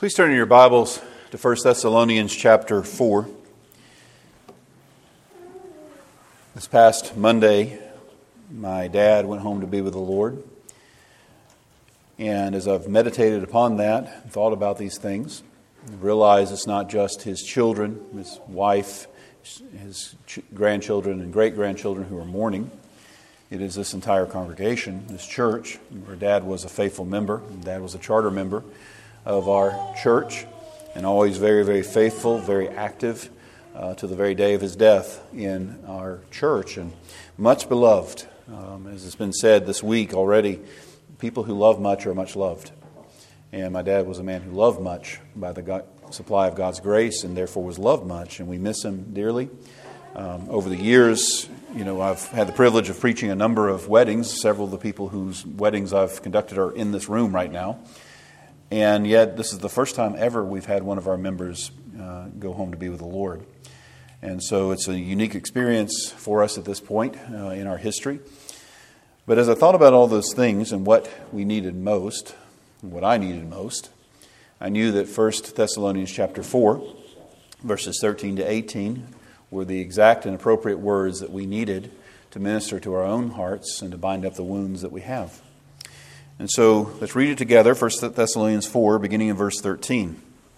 Please turn in your Bibles to 1 Thessalonians chapter 4. This past Monday, my dad went home to be with the Lord. And as I've meditated upon that, and thought about these things, I realize it's not just his children, his wife, his grandchildren and great-grandchildren who are mourning. It is this entire congregation, this church, where Dad was a faithful member. Dad was a charter member of our church, and always very, very faithful, very active to the very day of his death in our church, and much beloved. As has been said this week already, people who love much are much loved. And my dad was a man who loved much by the supply of God's grace, and therefore was loved much, and we miss him dearly. Over the years, I've had the privilege of preaching a number of weddings. Several of the people whose weddings I've conducted are in this room right now. And yet, this is the first time ever we've had one of our members go home to be with the Lord. And so it's a unique experience for us at this point in our history. But as I thought about all those things and what we needed most, what I needed most, I knew that 1 Thessalonians chapter 4, verses 13 to 18, were the exact and appropriate words that we needed to minister to our own hearts and to bind up the wounds that we have. And so let's read it together, 1 Thessalonians 4, beginning in verse 13.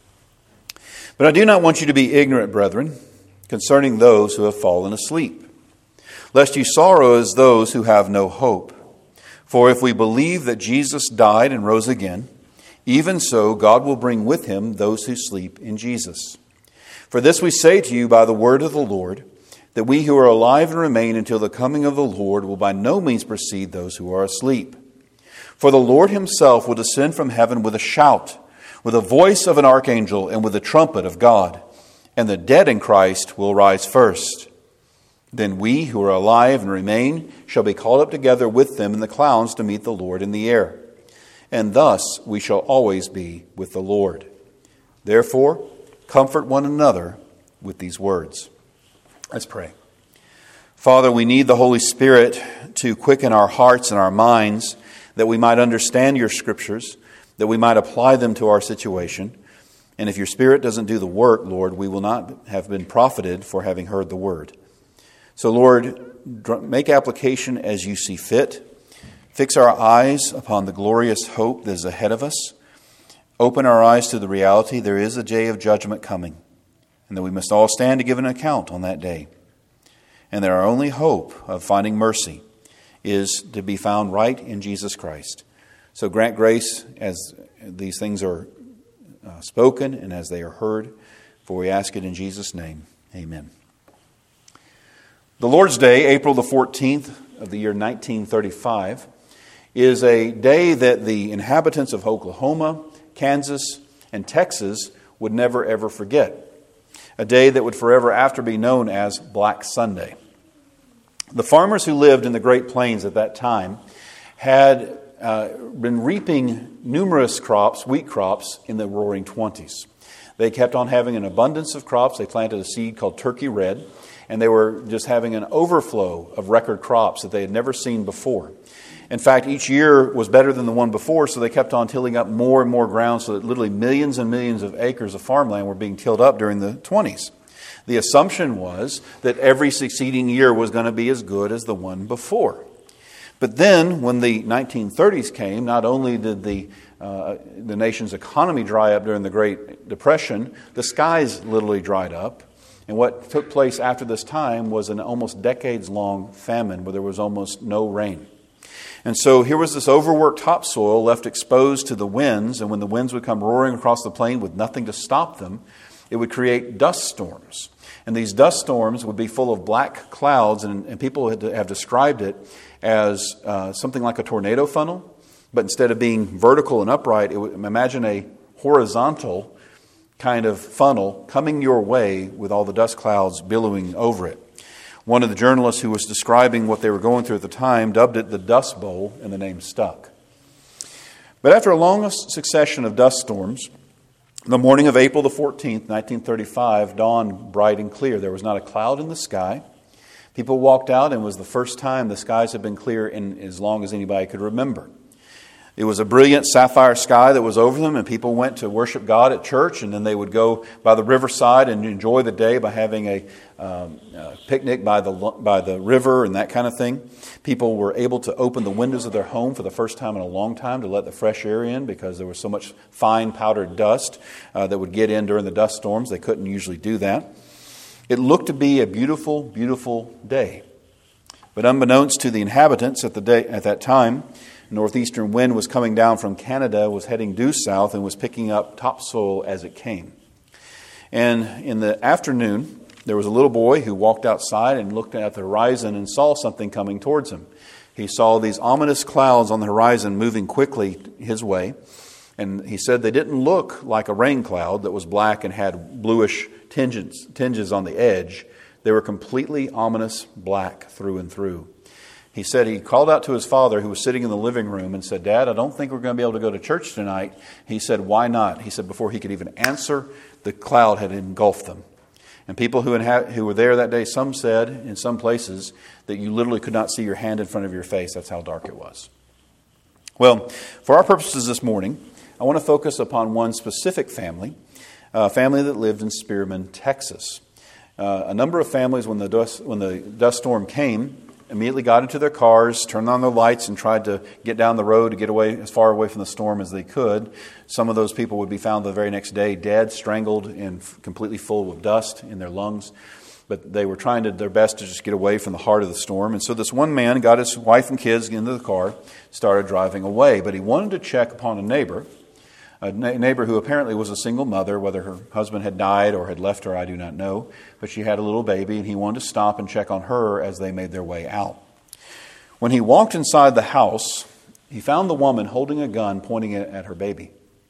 But I do not want you to be ignorant, brethren, concerning those who have fallen asleep, lest you sorrow as those who have no hope. For if we believe that Jesus died and rose again, even so God will bring with him those who sleep in Jesus. For this we say to you by the word of the Lord, that we who are alive and remain until the coming of the Lord will by no means precede those who are asleep. For the Lord himself will descend from heaven with a shout, with the voice of an archangel, and with the trumpet of God. And the dead in Christ will rise first. Then we who are alive and remain shall be called up together with them in the clouds to meet the Lord in the air. And thus we shall always be with the Lord. Therefore, comfort one another with these words. Let's pray. Father, we need the Holy Spirit to quicken our hearts and our minds, that we might understand your scriptures, that we might apply them to our situation. And if your Spirit doesn't do the work, Lord, we will not have been profited for having heard the word. So, Lord, make application as you see fit. Fix our eyes upon the glorious hope that is ahead of us. Open our eyes to the reality there is a day of judgment coming, and that we must all stand to give an account on that day. And that our only hope of finding mercy is to be found right in Jesus Christ. So grant grace as these things are spoken and as they are heard, for we ask it in Jesus' name. Amen. The Lord's Day, April the 14th of the year 1935, is a day that the inhabitants of Oklahoma, Kansas, and Texas would never ever forget. A day that would forever after be known as Black Sunday. The farmers who lived in the Great Plains at that time had been reaping numerous crops, wheat crops, in the Roaring Twenties. They kept on having an abundance of crops. They planted a seed called Turkey Red, and they were just having an overflow of record crops that they had never seen before. In fact, each year was better than the one before, so they kept on tilling up more and more ground, so that literally millions and millions of acres of farmland were being tilled up during the 20s. The assumption was that every succeeding year was going to be as good as the one before. But then, when the 1930s came, not only did the nation's economy dry up during the Great Depression, the skies literally dried up. And what took place after this time was an almost decades-long famine where there was almost no rain. And so here was this overworked topsoil left exposed to the winds, and when the winds would come roaring across the plain with nothing to stop them, it would create dust storms. And these dust storms would be full of black clouds, and people have described it as something like a tornado funnel, but instead of being vertical and upright, imagine a horizontal kind of funnel coming your way with all the dust clouds billowing over it. One of the journalists who was describing what they were going through at the time dubbed it the Dust Bowl, and the name stuck. But after a long succession of dust storms, the morning of April the 14th, 1935, dawned bright and clear. There was not a cloud in the sky. People walked out, and it was the first time the skies had been clear in as long as anybody could remember. It was a brilliant sapphire sky that was over them, and people went to worship God at church, and then they would go by the riverside and enjoy the day by having a picnic by the river and that kind of thing. People were able to open the windows of their home for the first time in a long time to let the fresh air in because there was so much fine powdered dust that would get in during the dust storms. They couldn't usually do that. It looked to be a beautiful, beautiful day. But unbeknownst to the inhabitants at that time, a northeastern wind was coming down from Canada, was heading due south, and was picking up topsoil as it came. And in the afternoon, there was a little boy who walked outside and looked at the horizon and saw something coming towards him. He saw these ominous clouds on the horizon moving quickly his way. And he said they didn't look like a rain cloud that was black and had bluish tinges on the edge. They were completely ominous black through and through. He said he called out to his father, who was sitting in the living room, and said, "Dad, I don't think we're going to be able to go to church tonight." He said, "Why not?" He said before he could even answer, the cloud had engulfed them. And people who were there that day, some said in some places that you literally could not see your hand in front of your face. That's how dark it was. Well, for our purposes this morning, I want to focus upon one specific family, a family that lived in Spearman, Texas. A number of families, when the dust storm came, immediately got into their cars, turned on their lights, and tried to get down the road to get away as far away from the storm as they could. Some of those people would be found the very next day dead, strangled, and completely full of dust in their lungs. But they were trying their best to just get away from the heart of the storm. And so this one man got his wife and kids into the car, started driving away. But he wanted to check upon a neighbor who apparently was a single mother. Whether her husband had died or had left her, I do not know. But she had a little baby, and he wanted to stop and check on her as they made their way out. When he walked inside the house, he found the woman holding a gun pointing it at her baby.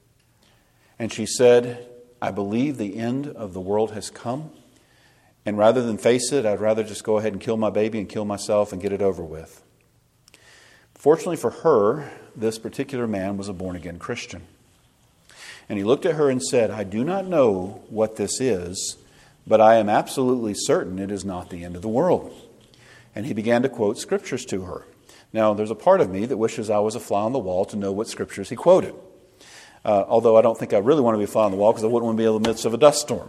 And she said, "I believe the end of the world has come. And rather than face it, I'd rather just go ahead and kill my baby and kill myself and get it over with." Fortunately for her, this particular man was a born-again Christian. And he looked at her and said, "I do not know what this is, but I am absolutely certain it is not the end of the world." And he began to quote scriptures to her. Now, there's a part of me that wishes I was a fly on the wall to know what scriptures he quoted. Although I don't think I really want to be a fly on the wall because I wouldn't want to be in the midst of a dust storm.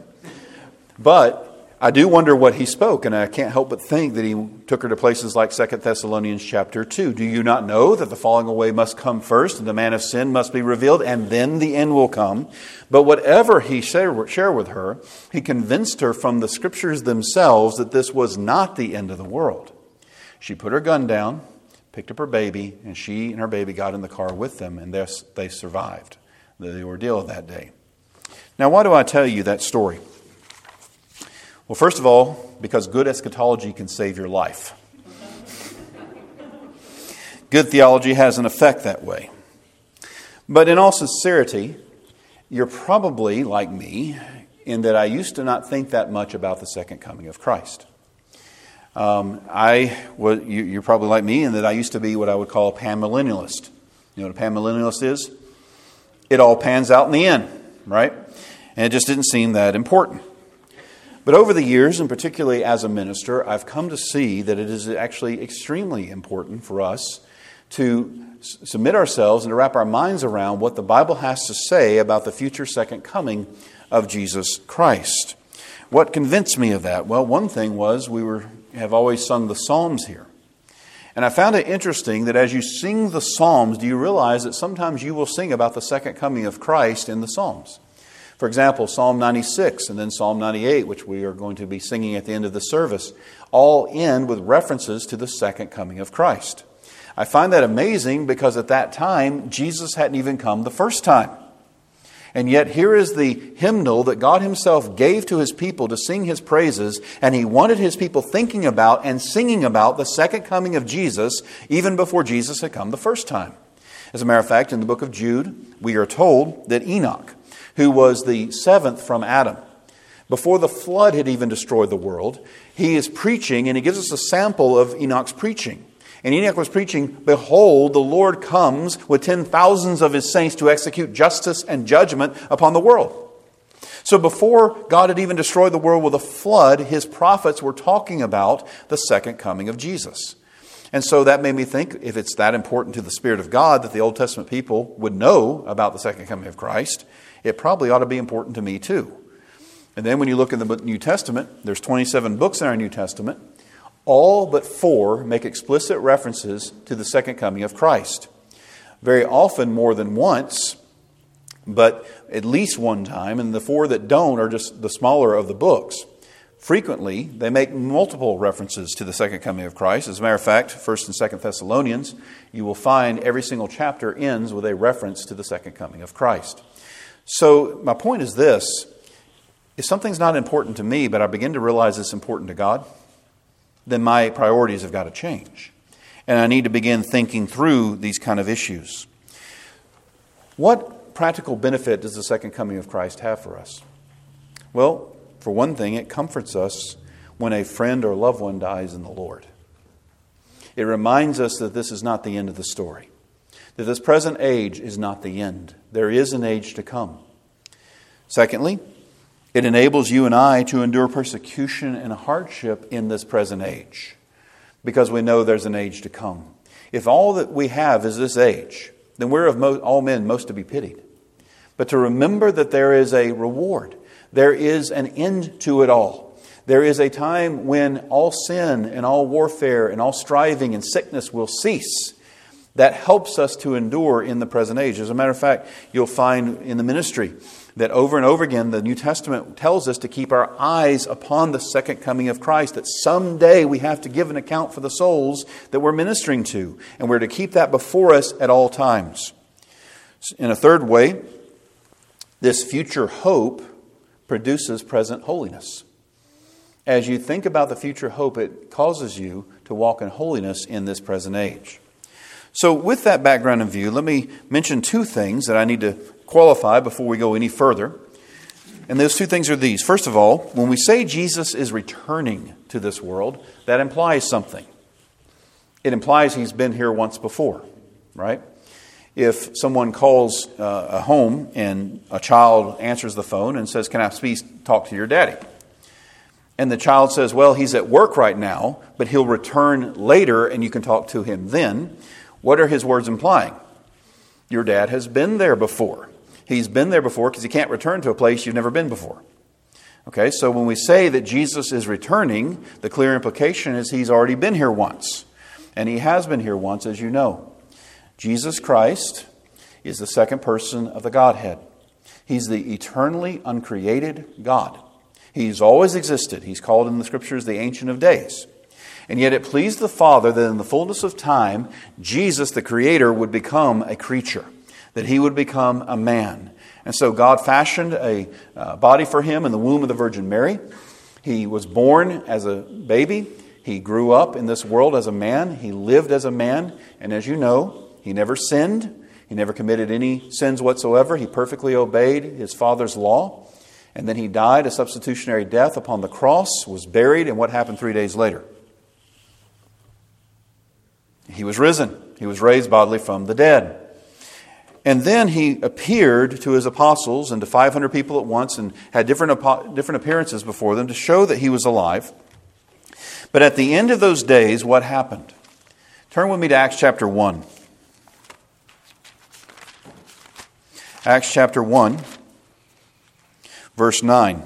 But I do wonder what he spoke, and I can't help but think that he took her to places like 2 Thessalonians chapter 2. Do you not know that the falling away must come first, and the man of sin must be revealed, and then the end will come? But whatever he shared with her, he convinced her from the scriptures themselves that this was not the end of the world. She put her gun down, picked up her baby, and she and her baby got in the car with them, and they survived the ordeal of that day. Now, why do I tell you that story? Well, first of all, because good eschatology can save your life. Good theology has an effect that way. But in all sincerity, you're probably like me in that I used to not think that much about the second coming of Christ. You're probably like me in that I used to be what I would call a panmillennialist. You know what a panmillennialist is? It all pans out in the end, right? And it just didn't seem that important. But over the years, and particularly as a minister, I've come to see that it is actually extremely important for us to submit ourselves and to wrap our minds around what the Bible has to say about the future second coming of Jesus Christ. What convinced me of that? Well, one thing was we have always sung the Psalms here. And I found it interesting that as you sing the Psalms, do you realize that sometimes you will sing about the second coming of Christ in the Psalms? For example, Psalm 96 and then Psalm 98, which we are going to be singing at the end of the service, all end with references to the second coming of Christ. I find that amazing because at that time, Jesus hadn't even come the first time. And yet here is the hymnal that God Himself gave to His people to sing His praises, and He wanted His people thinking about and singing about the second coming of Jesus even before Jesus had come the first time. As a matter of fact, in the book of Jude, we are told that Enoch, who was the seventh from Adam, before the flood had even destroyed the world, he is preaching, and he gives us a sample of Enoch's preaching. And Enoch was preaching, "Behold, the Lord comes with 10,000s of His saints to execute justice and judgment upon the world." So before God had even destroyed the world with a flood, His prophets were talking about the second coming of Jesus. And so that made me think, if it's that important to the Spirit of God that the Old Testament people would know about the second coming of Christ, it probably ought to be important to me too. And then when you look in the New Testament, there's 27 books in our New Testament. All but 4 make explicit references to the second coming of Christ. Very often more than once, but at least one time, and the 4 that don't are just the smaller of the books. Frequently, they make multiple references to the second coming of Christ. As a matter of fact, 1st and 2nd Thessalonians, you will find every single chapter ends with a reference to the second coming of Christ. So my point is this: if something's not important to me, but I begin to realize it's important to God, then my priorities have got to change. And I need to begin thinking through these kind of issues. What practical benefit does the second coming of Christ have for us? Well, for one thing, it comforts us when a friend or loved one dies in the Lord. It reminds us that this is not the end of the story, that this present age is not the end. There is an age to come. Secondly, it enables you and I to endure persecution and hardship in this present age, because we know there's an age to come. If all that we have is this age, then we're of all men most to be pitied. But to remember that there is a reward, there is an end to it all. There is a time when all sin and all warfare and all striving and sickness will cease. That helps us to endure in the present age. As a matter of fact, you'll find in the ministry that over and over again, the New Testament tells us to keep our eyes upon the second coming of Christ, that someday we have to give an account for the souls that we're ministering to, and we're to keep that before us at all times. In a third way, this future hope produces present holiness. As you think about the future hope, it causes you to walk in holiness in this present age. So with that background in view, let me mention 2 things that I need to qualify before we go any further. And those 2 things are these. First of all, when we say Jesus is returning to this world, that implies something. It implies He's been here once before, right? If someone calls a home and a child answers the phone and says, "Can I please talk to your daddy?" And the child says, "Well, he's at work right now, but he'll return later and you can talk to him then." What are his words implying? Your dad has been there before. He's been there before because he can't return to a place you've never been before. Okay, so when we say that Jesus is returning, the clear implication is He's already been here once. And He has been here once, as you know. Jesus Christ is the second person of the Godhead. He's the eternally uncreated God. He's always existed. He's called in the Scriptures the Ancient of Days. And yet it pleased the Father that in the fullness of time, Jesus, the Creator, would become a creature, that He would become a man. And so God fashioned a body for Him in the womb of the Virgin Mary. He was born as a baby. He grew up in this world as a man. He lived as a man. And as you know, He never sinned. He never committed any sins whatsoever. He perfectly obeyed His Father's law. And then He died a substitutionary death upon the cross, was buried, and what happened 3 days later? He was risen. He was raised bodily from the dead. And then He appeared to His apostles and to 500 people at once and had different appearances before them to show that He was alive. But at the end of those days, what happened? Turn with me to Acts chapter 1. Acts chapter 1, verse 9.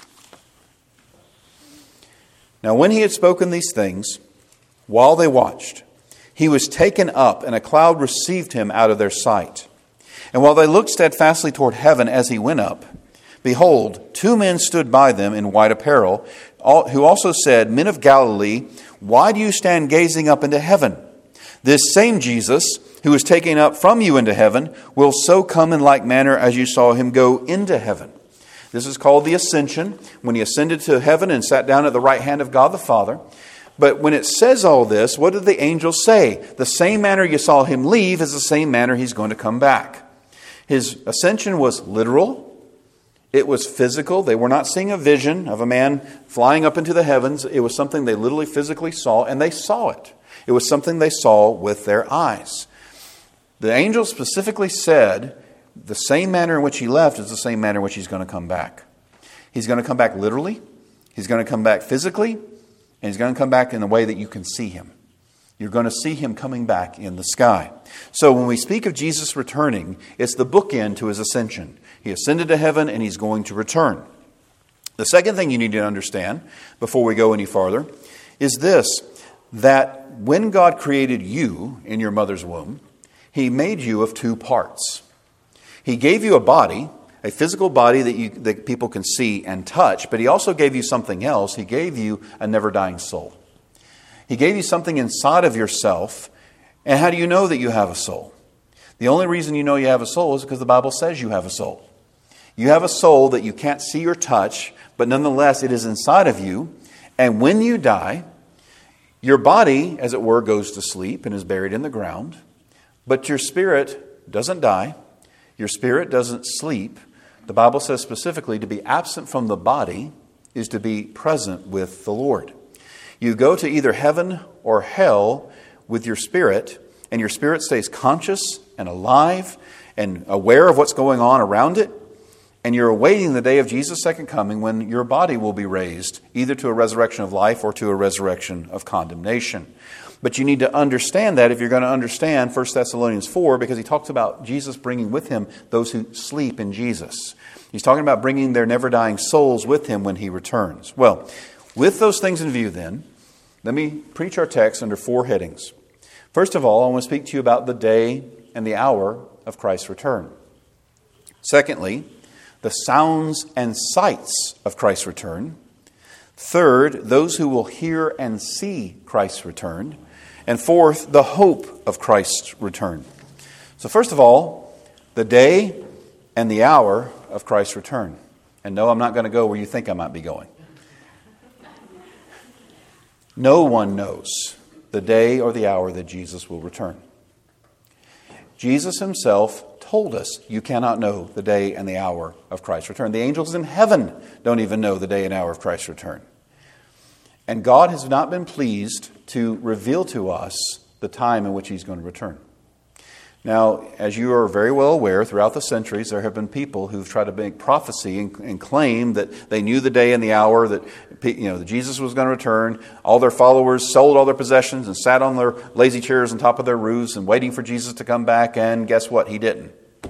Now when He had spoken these things, while they watched, He was taken up, and a cloud received Him out of their sight. And while they looked steadfastly toward heaven as He went up, behold, 2 men stood by them in white apparel, who also said, "Men of Galilee, why do you stand gazing up into heaven? This same Jesus, who is taken up from you into heaven, will so come in like manner as you saw Him go into heaven." This is called the ascension, when He ascended to heaven and sat down at the right hand of God the Father. But when it says all this, what did the angels say? The same manner you saw Him leave is the same manner He's going to come back. His ascension was literal. It was physical. They were not seeing a vision of a man flying up into the heavens. It was something they literally physically saw, and they saw it. It was something they saw with their eyes. The angel specifically said the same manner in which He left is the same manner in which He's going to come back. He's going to come back literally. He's going to come back physically. And He's going to come back in a way that you can see Him. You're going to see him coming back in the sky. So when we speak of Jesus returning, it's the bookend to his ascension. He ascended to heaven and he's going to return. The second thing you need to understand before we go any farther is this, that when God created you in your mother's womb, he made you of two parts. He gave you a body, a physical body that people can see and touch, but he also gave you something else. He gave you a never-dying soul. He gave you something inside of yourself. And how do you know that you have a soul? The only reason you know you have a soul is because the Bible says you have a soul. You have a soul that you can't see or touch, but nonetheless it is inside of you. And when you die, your body, as it were, goes to sleep and is buried in the ground. But your spirit doesn't die. Your spirit doesn't sleep. The Bible says specifically to be absent from the body is to be present with the Lord. You go to either heaven or hell with your spirit, and your spirit stays conscious and alive and aware of what's going on around it. And you're awaiting the day of Jesus' second coming when your body will be raised, either to a resurrection of life or to a resurrection of condemnation. But you need to understand that if you're going to understand 1 Thessalonians 4, because he talks about Jesus bringing with him those who sleep in Jesus. He's talking about bringing their never-dying souls with him when he returns. Well, with those things in view then, let me preach our text under four headings. First of all, I want to speak to you about the day and the hour of Christ's return. Secondly, the sounds and sights of Christ's return. Third, those who will hear and see Christ's return. And fourth, the hope of Christ's return. So first of all, the day and the hour of Christ's return. And no, I'm not going to go where you think I might be going. No one knows the day or the hour that Jesus will return. Jesus himself told us you cannot know the day and the hour of Christ's return. The angels in heaven don't even know the day and hour of Christ's return. And God has not been pleased to reveal to us the time in which he's going to return. Now, as you are very well aware, throughout the centuries, there have been people who've tried to make prophecy and claim that they knew the day and the hour that that Jesus was going to return. All their followers sold all their possessions and sat on their lazy chairs on top of their roofs and waiting for Jesus to come back. And guess what? He didn't.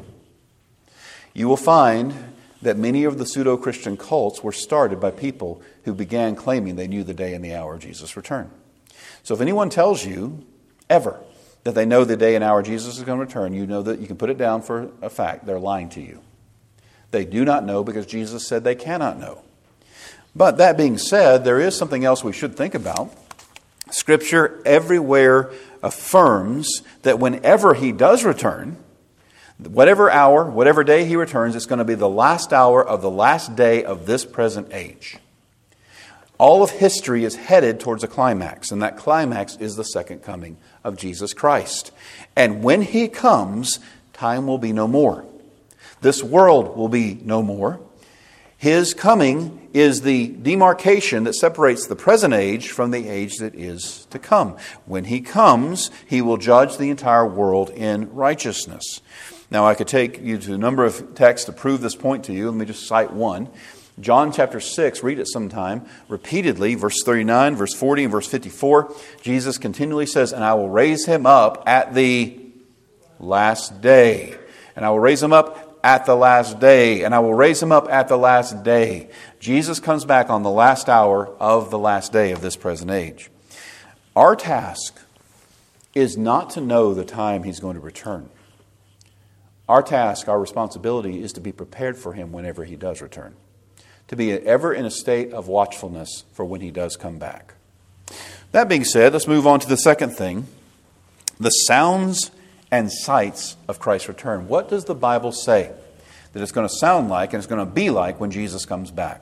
You will find that many of the pseudo-Christian cults were started by people who began claiming they knew the day and the hour of Jesus' return. So if anyone tells you ever that they know the day and hour Jesus is going to return, you know that you can put it down for a fact. They're lying to you. They do not know because Jesus said they cannot know. But that being said, there is something else we should think about. Scripture everywhere affirms that whenever he does return, whatever hour, whatever day he returns, it's going to be the last hour of the last day of this present age. All of history is headed towards a climax, and that climax is the second coming of Jesus Christ. And when he comes, time will be no more. This world will be no more. His coming is the demarcation that separates the present age from the age that is to come. When he comes, he will judge the entire world in righteousness. Now, I could take you to a number of texts to prove this point to you. Let me just cite one. John chapter 6, read it sometime, repeatedly, verse 39, verse 40, and verse 54. Jesus continually says, and I will raise him up at the last day. And I will raise him up at the last day. And I will raise him up at the last day. Jesus comes back on the last hour of the last day of this present age. Our task is not to know the time he's going to return. Our task, our responsibility, is to be prepared for him whenever he does return. To be ever in a state of watchfulness for when he does come back. That being said, let's move on to the second thing. The sounds and sights of Christ's return. What does the Bible say that it's going to sound like and it's going to be like when Jesus comes back?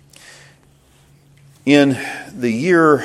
In the year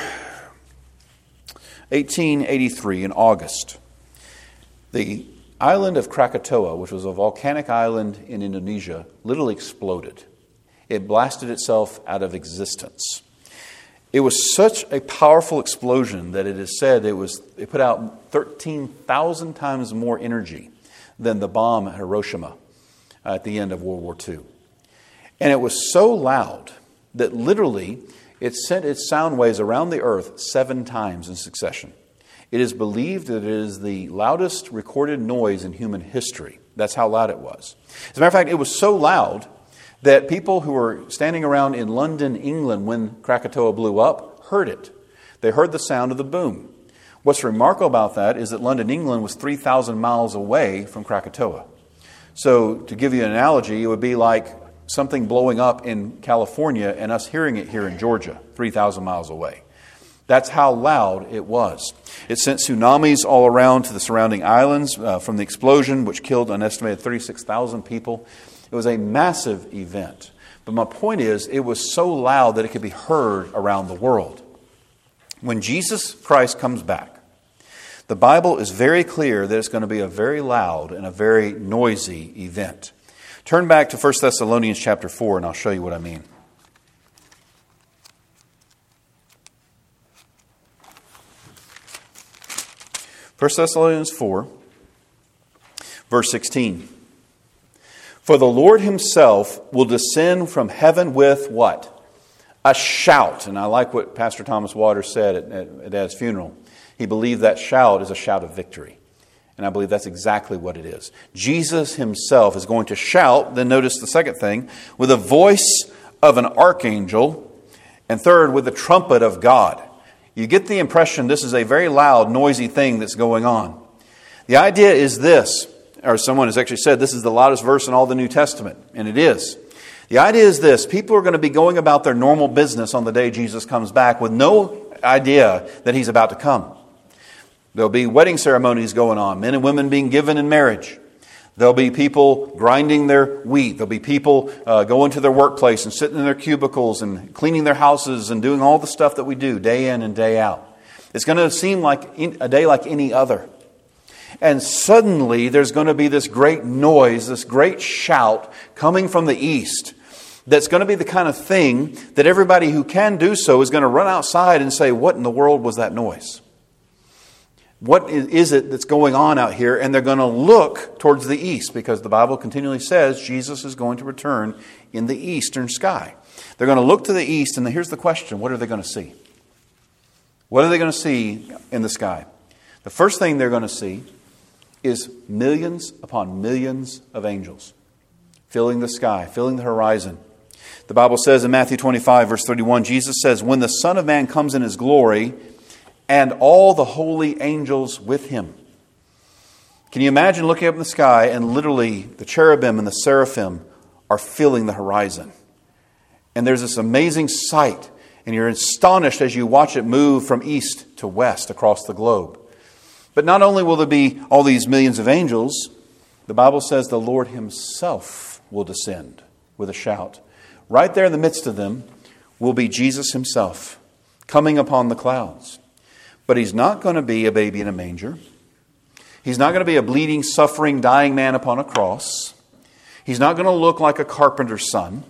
1883, in August, the island of Krakatoa, which was a volcanic island in Indonesia, literally exploded. It blasted itself out of existence. It was such a powerful explosion that it is said it put out 13,000 times more energy than the bomb at Hiroshima at the end of World War II. And it was so loud that literally it sent its sound waves around the earth 7 times in succession. It is believed that it is the loudest recorded noise in human history. That's how loud it was. As a matter of fact, it was so loud that people who were standing around in London, England, when Krakatoa blew up, heard it. They heard the sound of the boom. What's remarkable about that is that London, England was 3,000 miles away from Krakatoa. So to give you an analogy, it would be like something blowing up in California and us hearing it here in Georgia, 3,000 miles away. That's how loud it was. It sent tsunamis all around to the surrounding islands from the explosion, which killed an estimated 36,000 people. It was a massive event. But my point is, it was so loud that it could be heard around the world. When Jesus Christ comes back, the Bible is very clear that it's going to be a very loud and a very noisy event. Turn back to 1 Thessalonians chapter 4, and I'll show you what I mean. 1 Thessalonians 4, verse 16. For the Lord himself will descend from heaven with what? A shout. And I like what Pastor Thomas Waters said at Dad's funeral. He believed that shout is a shout of victory. And I believe that's exactly what it is. Jesus himself is going to shout, then notice the second thing, with a voice of an archangel, and third, with the trumpet of God. You get the impression this is a very loud, noisy thing that's going on. The idea is this, or someone has actually said this is the loudest verse in all the New Testament, and it is. The idea is this: people are going to be going about their normal business on the day Jesus comes back with no idea that he's about to come. There'll be wedding ceremonies going on, men and women being given in marriage. There'll be people grinding their wheat. There'll be people going to their workplace and sitting in their cubicles and cleaning their houses and doing all the stuff that we do day in and day out. It's going to seem like a day like any other. And suddenly there's going to be this great noise, this great shout coming from the east. That's going to be the kind of thing that everybody who can do so is going to run outside and say, what in the world was that noise? What is it that's going on out here? And they're going to look towards the east because the Bible continually says Jesus is going to return in the eastern sky. They're going to look to the east, and here's the question: what are they going to see? What are they going to see in the sky? The first thing they're going to see is millions upon millions of angels filling the sky, filling the horizon. The Bible says in Matthew 25, verse 31, Jesus says, when the Son of Man comes in his glory, and all the holy angels with him. Can you imagine looking up in the sky and literally the cherubim and the seraphim are filling the horizon? And there's this amazing sight, and you're astonished as you watch it move from east to west across the globe. But not only will there be all these millions of angels, the Bible says the Lord himself will descend with a shout. Right there in the midst of them will be Jesus himself coming upon the clouds. But he's not going to be a baby in a manger. He's not going to be a bleeding, suffering, dying man upon a cross. He's not going to look like a carpenter's son.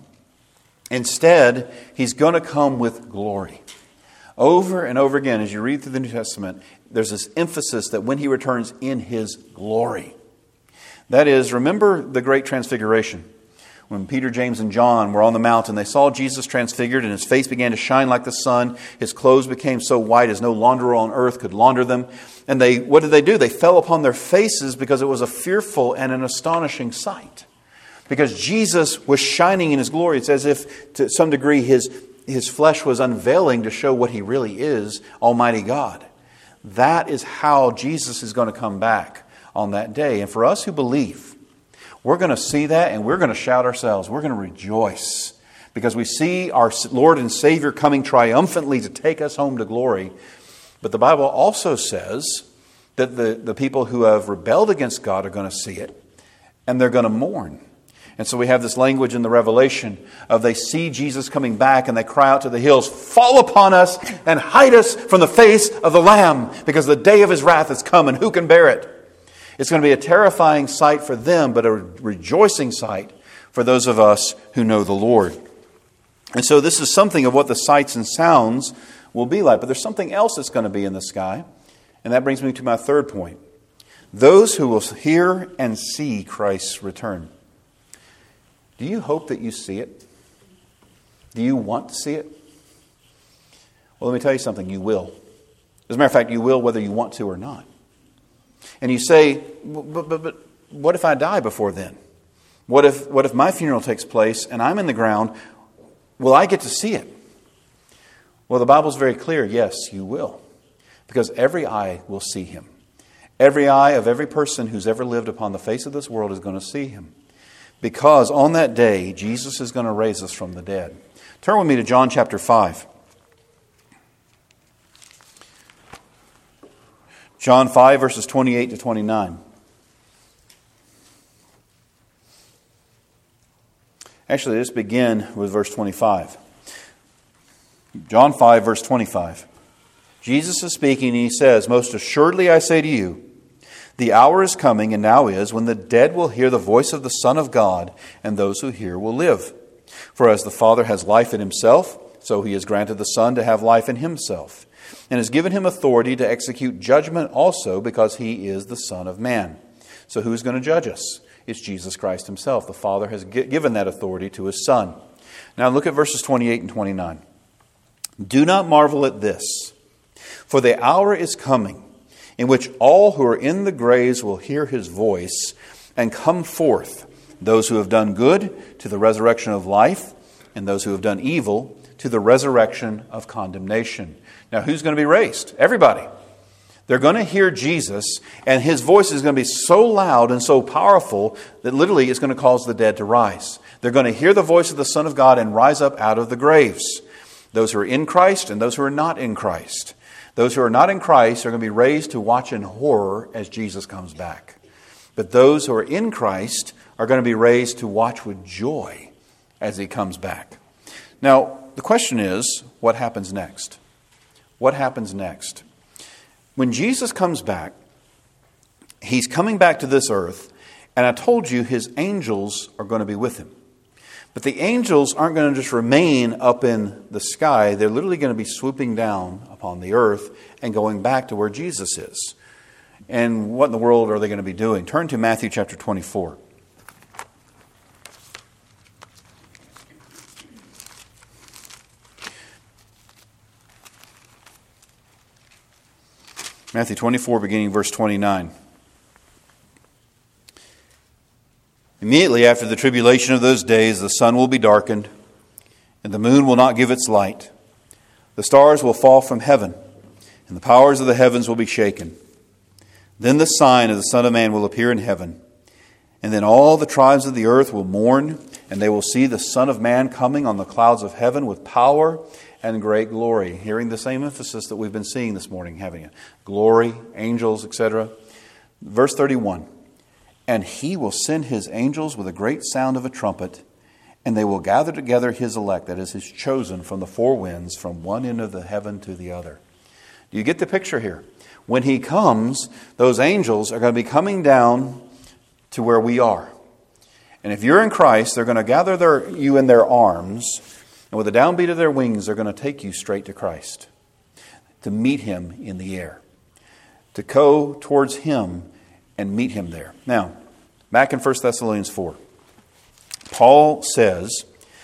Instead, he's going to come with glory. Over and over again, as you read through the New Testament, there's this emphasis that when he returns in his glory. That is, remember the Great Transfiguration. When Peter, James, and John were on the mountain, they saw Jesus transfigured and his face began to shine like the sun. His clothes became so white as no launderer on earth could launder them. And what did they do? They fell upon their faces because it was a fearful and an astonishing sight. Because Jesus was shining in his glory. It's as if, to some degree, his flesh was unveiling to show what he really is, Almighty God. That is how Jesus is going to come back on that day. And for us who believe, we're going to see that and we're going to shout ourselves. We're going to rejoice because we see our Lord and Savior coming triumphantly to take us home to glory. But the Bible also says that the people who have rebelled against God are going to see it and they're going to mourn. And so we have this language in the Revelation of they see Jesus coming back and they cry out to the hills, fall upon us and hide us from the face of the Lamb because the day of his wrath has come and who can bear it? It's going to be a terrifying sight for them, but a rejoicing sight for those of us who know the Lord. And so this is something of what the sights and sounds will be like. But there's something else that's going to be in the sky. And that brings me to my third point. Those who will hear and see Christ's return. Do you hope that you see it? Do you want to see it? Well, let me tell you something. You will. As a matter of fact, you will whether you want to or not. And you say, but what if I die before then? What if my funeral takes place and I'm in the ground? Will I get to see it? Well, the Bible's very clear. Yes, you will. Because every eye will see him. Every eye of every person who's ever lived upon the face of this world is going to see him. Because on that day, Jesus is going to raise us from the dead. Turn with me to John chapter 5. John 5, verses 28 to 29. Actually, let's begin with verse 25. John 5, verse 25. Jesus is speaking and he says, "Most assuredly I say to you, the hour is coming, and now is, when the dead will hear the voice of the Son of God, and those who hear will live. For as the Father has life in himself, so he has granted the Son to have life in himself, and has given him authority to execute judgment also, because he is the Son of Man." So who's going to judge us? It's Jesus Christ himself. The Father has given that authority to his Son. Now look at verses 28 and 29. "Do not marvel at this, for the hour is coming in which all who are in the graves will hear his voice and come forth, those who have done good to the resurrection of life, and those who have done evil to the resurrection of condemnation." Now, who's going to be raised? Everybody. They're going to hear Jesus, and his voice is going to be so loud and so powerful that literally it's going to cause the dead to rise. They're going to hear the voice of the Son of God and rise up out of the graves. Those who are in Christ and those who are not in Christ. Those who are not in Christ are going to be raised to watch in horror as Jesus comes back. But those who are in Christ are going to be raised to watch with joy as he comes back. Now, the question is, what happens next? What happens next? When Jesus comes back, he's coming back to this earth, and I told you his angels are going to be with him. But the angels aren't going to just remain up in the sky. They're literally going to be swooping down upon the earth and going back to where Jesus is. And what in the world are they going to be doing? Turn to Matthew chapter 24. Matthew 24, beginning verse 29. "Immediately after the tribulation of those days, the sun will be darkened, and the moon will not give its light. The stars will fall from heaven, and the powers of the heavens will be shaken. Then the sign of the Son of Man will appear in heaven, and then all the tribes of the earth will mourn, and they will see the Son of Man coming on the clouds of heaven with power and great glory." Hearing the same emphasis that we've been seeing this morning, haven't you? Glory, angels, etc. Verse 31. "And he will send his angels with a great sound of a trumpet, and they will gather together his elect," that is, his chosen, "from the four winds, from one end of the heaven to the other." Do you get the picture here? When he comes, those angels are going to be coming down to where we are. And if you're in Christ, they're going to gather you in their arms, and with the downbeat of their wings, they're going to take you straight to Christ, to meet him in the air, to go towards him and meet him there. Now, back in 1 Thessalonians 4, Paul says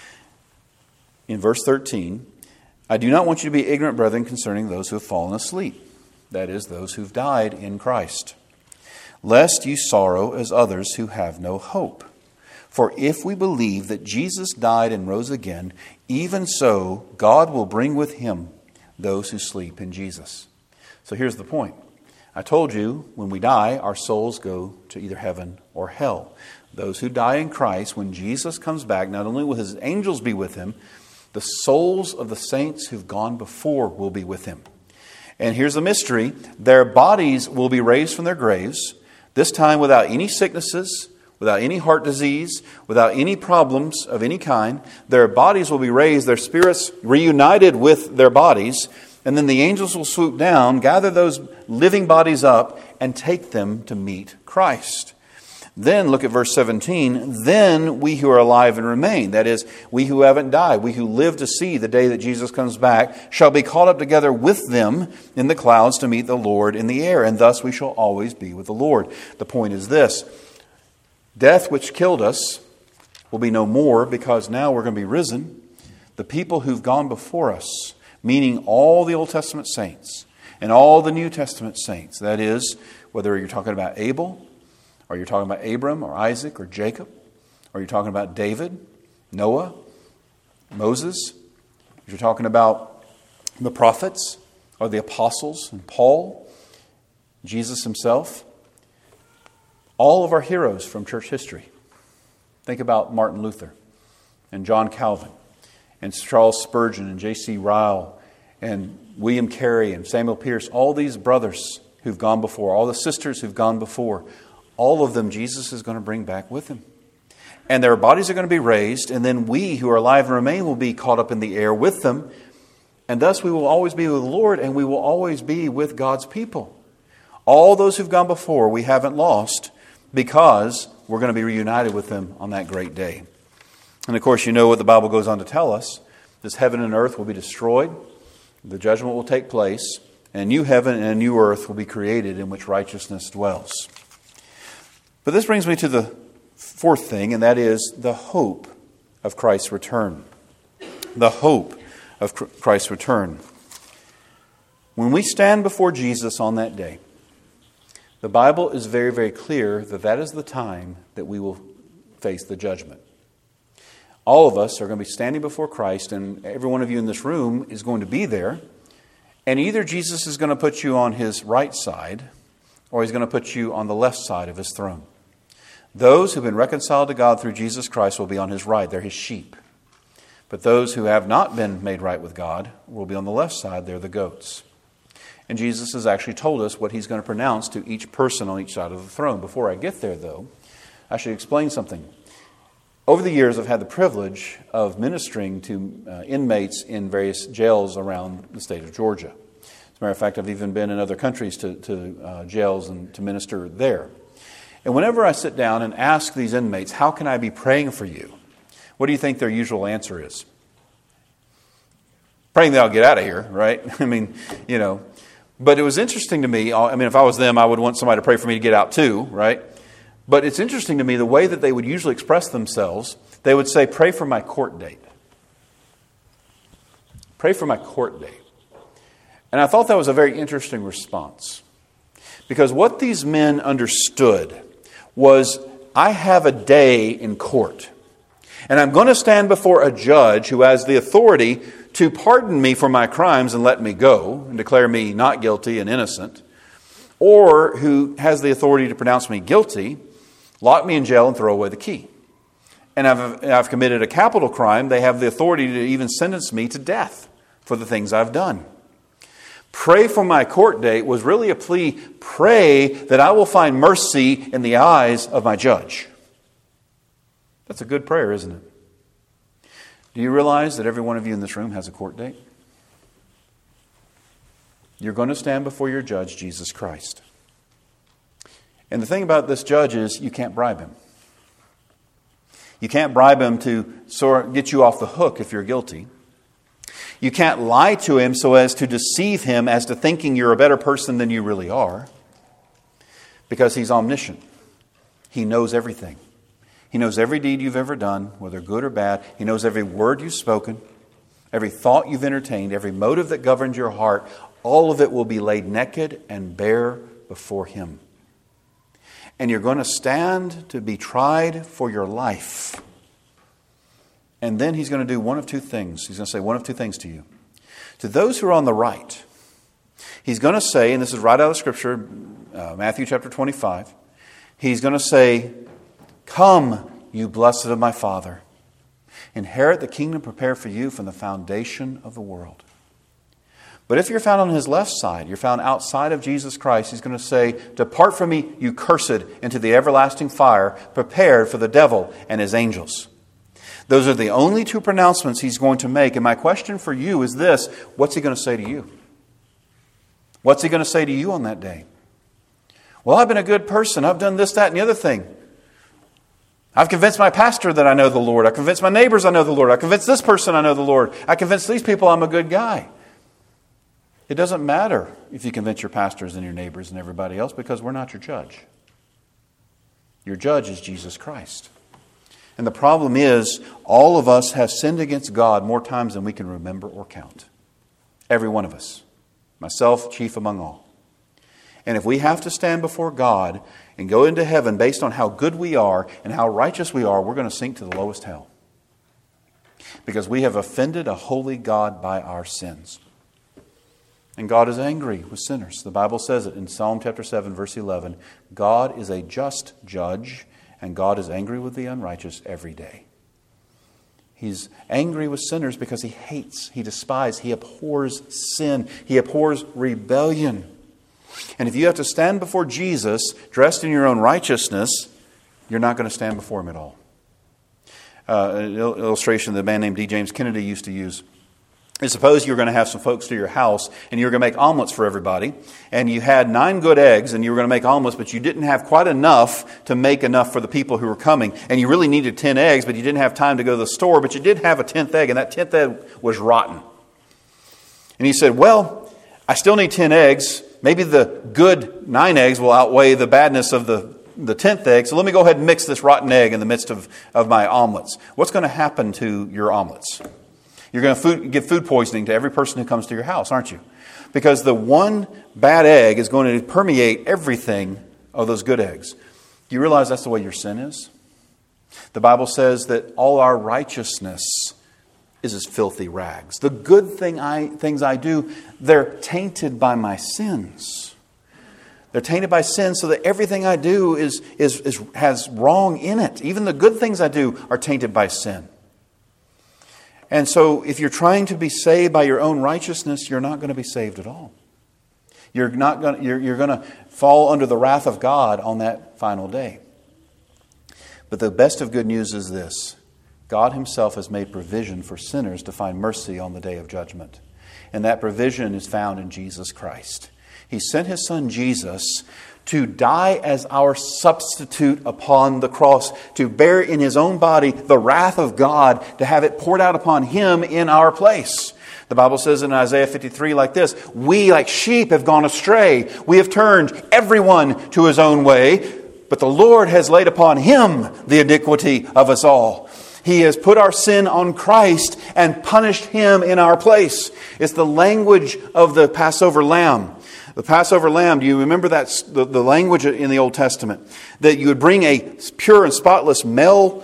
in verse 13, "I do not want you to be ignorant, brethren, concerning those who have fallen asleep," that is, those who've died in Christ, "lest you sorrow as others who have no hope. For if we believe that Jesus died and rose again, even so God will bring with him those who sleep in Jesus." So here's the point. I told you, when we die, our souls go to either heaven or hell. Those who die in Christ, when Jesus comes back, not only will his angels be with him, the souls of the saints who've gone before will be with him. And here's the mystery. Their bodies will be raised from their graves, this time without any sicknesses, without any heart disease, without any problems of any kind. Their bodies will be raised, their spirits reunited with their bodies, and then the angels will swoop down, gather those living bodies up, and take them to meet Christ. Then, look at verse 17, "Then we who are alive and remain," that is, we who haven't died, we who live to see the day that Jesus comes back, "shall be caught up together with them in the clouds to meet the Lord in the air, and thus we shall always be with the Lord." The point is this: death, which killed us, will be no more, because now we're going to be risen. The people who've gone before us, meaning all the Old Testament saints, And all the New Testament saints, that is, whether you're talking about Abel, or you're talking about Abram, or Isaac, or Jacob, or you're talking about David, Noah, Moses, if you're talking about the prophets, or the apostles, and Paul, Jesus himself, all of our heroes from church history. Think about Martin Luther, and John Calvin, and Charles Spurgeon, and J.C. Ryle, and William Carey, and Samuel Pierce, all these brothers who've gone before, all the sisters who've gone before, all of them Jesus is going to bring back with him. And their bodies are going to be raised, and then we who are alive and remain will be caught up in the air with them. And thus we will always be with the Lord, and we will always be with God's people. All those who've gone before we haven't lost, because we're going to be reunited with them on that great day. And of course, you know what the Bible goes on to tell us. This heaven and earth will be destroyed. The judgment will take place. And a new heaven and a new earth will be created in which righteousness dwells. But this brings me to the fourth thing, and that is the hope of Christ's return. The hope of Christ's return. When we stand before Jesus on that day, the Bible is very, very clear that that is the time that we will face the judgment. All of us are going to be standing before Christ, and every one of you in this room is going to be there. And either Jesus is going to put you on his right side, or he's going to put you on the left side of his throne. Those who have been reconciled to God through Jesus Christ will be on his right. They're his sheep. But those who have not been made right with God will be on the left side. They're the goats. And Jesus has actually told us what he's going to pronounce to each person on each side of the throne. Before I get there, though, I should explain something. Over the years, I've had the privilege of ministering to inmates in various jails around the state of Georgia. As a matter of fact, I've even been in other countries to jails and to minister there. And whenever I sit down and ask these inmates, how can I be praying for you? What do you think their usual answer is? Praying that I'll get out of here, right? But it was interesting to me. If I was them, I would want somebody to pray for me to get out too, right? But it's interesting to me the way that they would usually express themselves. They would say, pray for my court date. Pray for my court date. And I thought that was a very interesting response. Because what these men understood was, I have a day in court. And I'm going to stand before a judge who has the authority to pardon me for my crimes and let me go and declare me not guilty and innocent, or who has the authority to pronounce me guilty, lock me in jail and throw away the key. And I've committed a capital crime. They have the authority to even sentence me to death for the things I've done. Pray for my court date was really a plea. Pray that I will find mercy in the eyes of my judge. That's a good prayer, isn't it? Do you realize that every one of you in this room has a court date? You're going to stand before your judge, Jesus Christ. And the thing about this judge is you can't bribe him. You can't bribe him to get you off the hook if you're guilty. You can't lie to him so as to deceive him as to thinking you're a better person than you really are. Because he's omniscient. He knows everything. He knows every deed you've ever done, whether good or bad. He knows every word you've spoken, every thought you've entertained, every motive that governs your heart. All of it will be laid naked and bare before him. And you're going to stand to be tried for your life. And then he's going to do one of two things. He's going to say one of two things to you. To those who are on the right, he's going to say, and this is right out of Scripture, Matthew chapter 25, he's going to say, come, you blessed of my Father. Inherit the kingdom prepared for you from the foundation of the world. But if you're found on his left side, you're found outside of Jesus Christ, he's going to say, depart from me, you cursed, into the everlasting fire, prepared for the devil and his angels. Those are the only two pronouncements he's going to make. And my question for you is this: what's he going to say to you? What's he going to say to you on that day? Well, I've been a good person. I've done this, that, and the other thing. I've convinced my pastor that I know the Lord. I've convinced my neighbors I know the Lord. I've convinced this person I know the Lord. I convinced these people I'm a good guy. It doesn't matter if you convince your pastors and your neighbors and everybody else, because we're not your judge. Your judge is Jesus Christ. And the problem is, all of us have sinned against God more times than we can remember or count. Every one of us. myself chief among all. And if we have to stand before God and go into heaven based on how good we are and how righteous we are, we're going to sink to the lowest hell. Because we have offended a holy God by our sins. And God is angry with sinners. The Bible says it in Psalm chapter 7, verse 11. God is a just judge, and God is angry with the unrighteous every day. He's angry with sinners because He hates, He despises, He abhors sin. He abhors rebellion. And if you have to stand before Jesus dressed in your own righteousness, you're not going to stand before Him at all. An illustration that a man named D. James Kennedy used to use is, suppose you're going to have some folks to your house and you're going to make omelets for everybody, and you had 9 good eggs and you were going to make omelets, but you didn't have quite enough to make enough for the people who were coming, and you really needed 10 eggs, but you didn't have time to go to the store, but you did have a 10th egg, and that 10th egg was rotten. And he said, well, I still need 10 eggs. Maybe the good 9 eggs will outweigh the badness of the 10th egg, so let me go ahead and mix this rotten egg in the midst of my omelets. What's going to happen to your omelets? You're going to give food poisoning to every person who comes to your house, aren't you? Because the one bad egg is going to permeate everything of those good eggs. Do you realize that's the way your sin is? The Bible says that all our righteousness is as filthy rags. The good things I do, they're tainted by my sins. They're tainted by sin, so that everything I do has wrong in it. Even the good things I do are tainted by sin. And so if you're trying to be saved by your own righteousness, you're not going to be saved at all. You're going to fall under the wrath of God on that final day. But the best of good news is this: God Himself has made provision for sinners to find mercy on the day of judgment. And that provision is found in Jesus Christ. He sent His Son Jesus to die as our substitute upon the cross, to bear in His own body the wrath of God, to have it poured out upon Him in our place. The Bible says in Isaiah 53 like this: we like sheep have gone astray. We have turned everyone to his own way, but the Lord has laid upon Him the iniquity of us all. He has put our sin on Christ and punished Him in our place. It's the language of the Passover lamb. The Passover lamb, do you remember that the language in the Old Testament? That you would bring a pure and spotless male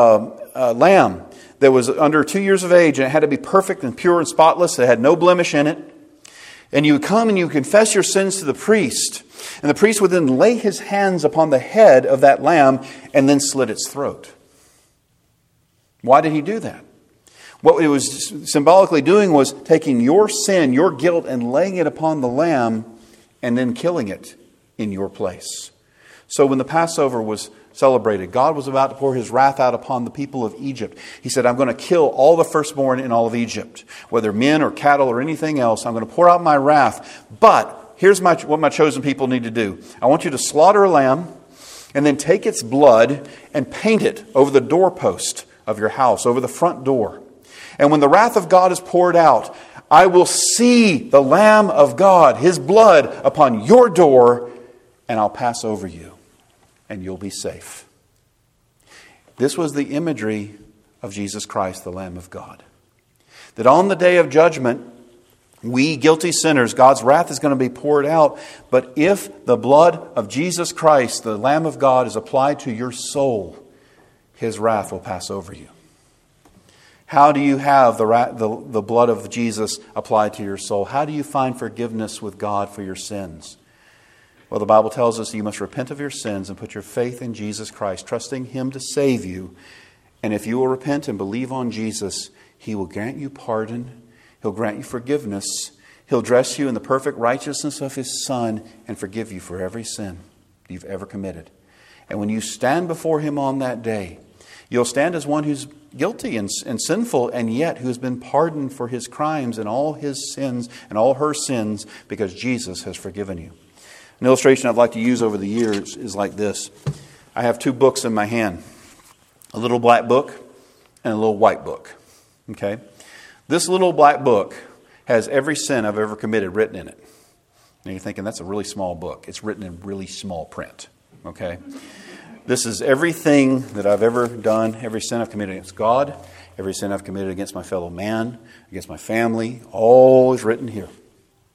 lamb that was under 2 years of age, and it had to be perfect and pure and spotless. It had no blemish in it. And you would come and you would confess your sins to the priest. And the priest would then lay his hands upon the head of that lamb and then slit its throat. Why did he do that? What it was symbolically doing was taking your sin, your guilt, and laying it upon the lamb and then killing it in your place. So when the Passover was celebrated, God was about to pour His wrath out upon the people of Egypt. He said, I'm going to kill all the firstborn in all of Egypt, whether men or cattle or anything else. I'm going to pour out my wrath. But here's what my chosen people need to do. I want you to slaughter a lamb and then take its blood and paint it over the doorpost of your house, over the front door. And when the wrath of God is poured out, I will see the Lamb of God, His blood, upon your door, and I'll pass over you, and you'll be safe. This was the imagery of Jesus Christ, the Lamb of God. That on the day of judgment, we guilty sinners, God's wrath is going to be poured out. But if the blood of Jesus Christ, the Lamb of God, is applied to your soul, His wrath will pass over you. How do you have the blood of Jesus applied to your soul? How do you find forgiveness with God for your sins? Well, the Bible tells us you must repent of your sins and put your faith in Jesus Christ, trusting Him to save you. And if you will repent and believe on Jesus, He will grant you pardon. He'll grant you forgiveness. He'll dress you in the perfect righteousness of His Son and forgive you for every sin you've ever committed. And when you stand before Him on that day, you'll stand as one who's guilty and sinful, and yet who has been pardoned for his crimes and all his sins and all her sins, because Jesus has forgiven you. An illustration I'd like to use over the years is like this. I have 2 books in my hand. A little black book and a little white book. Okay? This little black book has every sin I've ever committed written in it. And you're thinking, that's a really small book. It's written in really small print. Okay? This is everything that I've ever done, every sin I've committed against God, every sin I've committed against my fellow man, against my family, all is written here.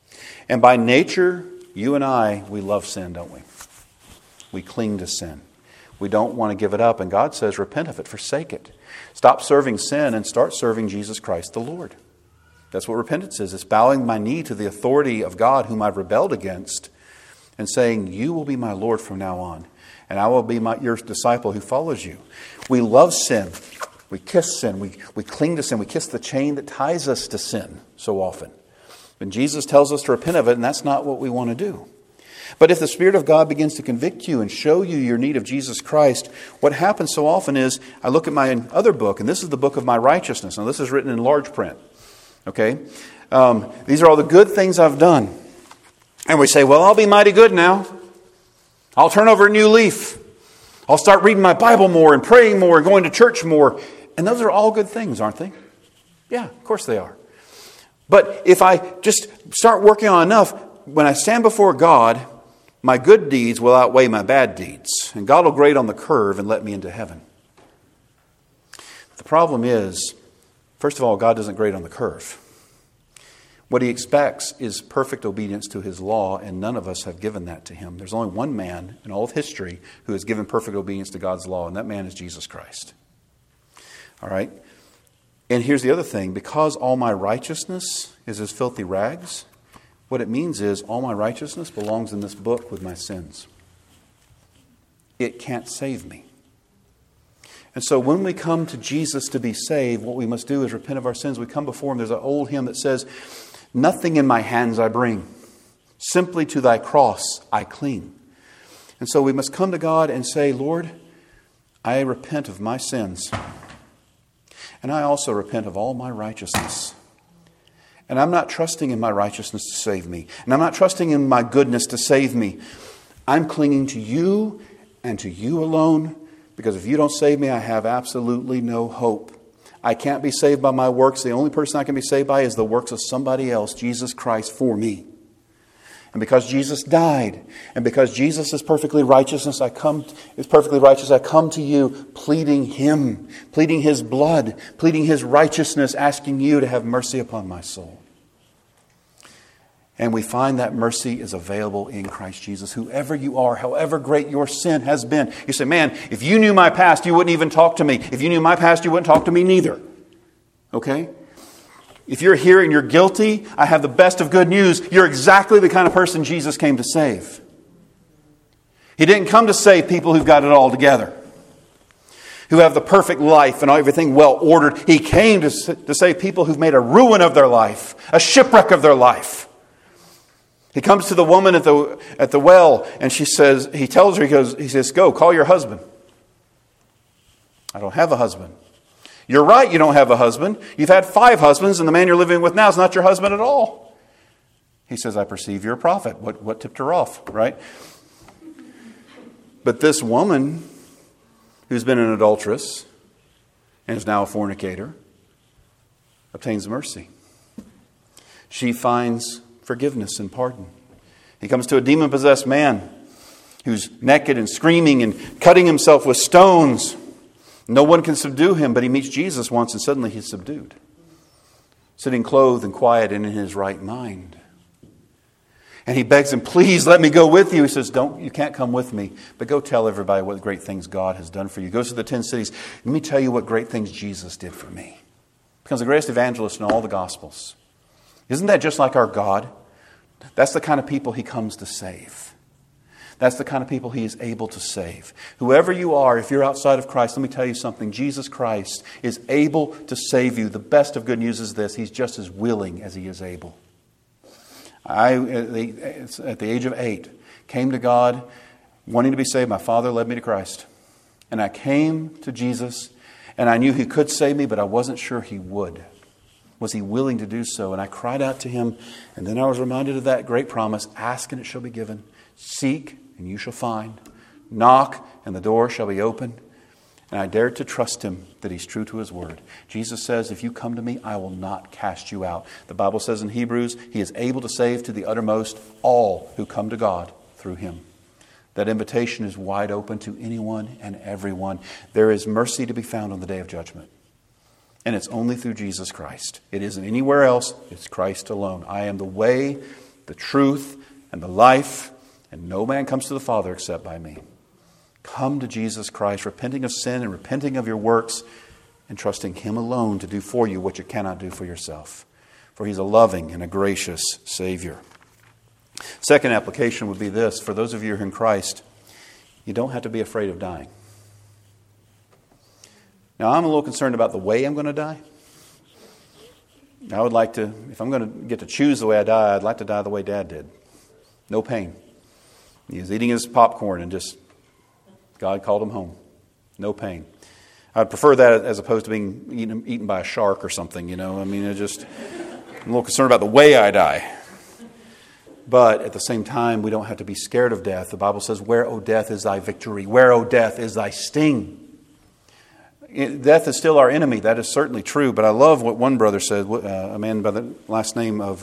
And by nature, you and I, we love sin, don't we? We cling to sin. We don't want to give it up. And God says, repent of it, forsake it. Stop serving sin and start serving Jesus Christ the Lord. That's what repentance is. It's bowing my knee to the authority of God whom I've rebelled against and saying, you will be my Lord from now on. And I will be your disciple who follows you. We love sin. We kiss sin. We cling to sin. We kiss the chain that ties us to sin so often. And Jesus tells us to repent of it, and that's not what we want to do. But if the Spirit of God begins to convict you and show you your need of Jesus Christ, what happens so often is, I look at my other book, and this is the book of my righteousness. Now, this is written in large print. Okay? These are all the good things I've done. And we say, well, I'll be mighty good now. I'll turn over a new leaf. I'll start reading my Bible more and praying more and going to church more. And those are all good things, aren't they? Yeah, of course they are. But if I just start working on enough, when I stand before God, my good deeds will outweigh my bad deeds. And God will grade on the curve and let me into heaven. The problem is, first of all, God doesn't grade on the curve. What He expects is perfect obedience to His law, and none of us have given that to Him. There's only one man in all of history who has given perfect obedience to God's law, and that man is Jesus Christ. All right? And here's the other thing. Because all my righteousness is as filthy rags, what it means is all my righteousness belongs in this book with my sins. It can't save me. And so when we come to Jesus to be saved, what we must do is repent of our sins. We come before Him. There's an old hymn that says, nothing in my hands I bring, simply to thy cross I cling. And so we must come to God and say, Lord, I repent of my sins. And I also repent of all my righteousness. And I'm not trusting in my righteousness to save me. And I'm not trusting in my goodness to save me. I'm clinging to you and to you alone. Because if you don't save me, I have absolutely no hope. I can't be saved by my works. The only person I can be saved by is the works of somebody else, Jesus Christ, for me. And because Jesus died, and because Jesus is perfectly righteous, I come to you pleading Him, pleading His blood, pleading His righteousness, asking you to have mercy upon my soul. And we find that mercy is available in Christ Jesus. Whoever you are, however great your sin has been. You say, man, if you knew my past, you wouldn't even talk to me. If you knew my past, you wouldn't talk to me neither. Okay? If you're here and you're guilty, I have the best of good news. You're exactly the kind of person Jesus came to save. He didn't come to save people who've got it all together, who have the perfect life and everything well ordered. He came to save people who've made a ruin of their life, a shipwreck of their life. He comes to the woman at the well, and he tells her, he says, go, call your husband. I don't have a husband. You're right, you don't have a husband. You've had 5 husbands, and the man you're living with now is not your husband at all. He says, I perceive you're a prophet. What tipped her off, right? But this woman, who's been an adulteress and is now a fornicator, obtains mercy. She finds forgiveness and pardon. He comes to a demon-possessed man who's naked and screaming and cutting himself with stones. No one can subdue him, but he meets Jesus once and suddenly he's subdued, sitting clothed and quiet and in his right mind. And he begs him, please let me go with you. He says, you can't come with me, but go tell everybody what great things God has done for you. He goes to the 10 cities. Let me tell you what great things Jesus did for me. Becomes the greatest evangelist in all the Gospels. Isn't that just like our God? That's the kind of people He comes to save. That's the kind of people He is able to save. Whoever you are, if you're outside of Christ, let me tell you something. Jesus Christ is able to save you. The best of good news is this. He's just as willing as He is able. I, at the age of 8, came to God wanting to be saved. My father led me to Christ. And I came to Jesus, and I knew He could save me, but I wasn't sure He would. Was He willing to do so? And I cried out to Him, and then I was reminded of that great promise, ask and it shall be given. Seek and you shall find. Knock and the door shall be opened. And I dared to trust Him that He's true to His word. Jesus says, if you come to me, I will not cast you out. The Bible says in Hebrews, He is able to save to the uttermost all who come to God through Him. That invitation is wide open to anyone and everyone. There is mercy to be found on the day of judgment. And it's only through Jesus Christ. It isn't anywhere else. It's Christ alone. I am the way, the truth, and the life, and no man comes to the Father except by me. Come to Jesus Christ, repenting of sin and repenting of your works, and trusting Him alone to do for you what you cannot do for yourself. For He's a loving and a gracious Savior. Second application would be this. For those of you who are in Christ, you don't have to be afraid of dying. Now, I'm a little concerned about the way I'm going to die. I would like to, if I'm going to get to choose the way I die, I'd like to die the way Dad did. No pain. He was eating his popcorn and just, God called him home. No pain. I'd prefer that as opposed to being eaten by a shark or something, you know. I mean, I'm a little concerned about the way I die. But at the same time, we don't have to be scared of death. The Bible says, where, O death, is thy victory? Where, O death, is thy sting? Death is still our enemy. That is certainly true. But I love what one brother said, a man by the last name of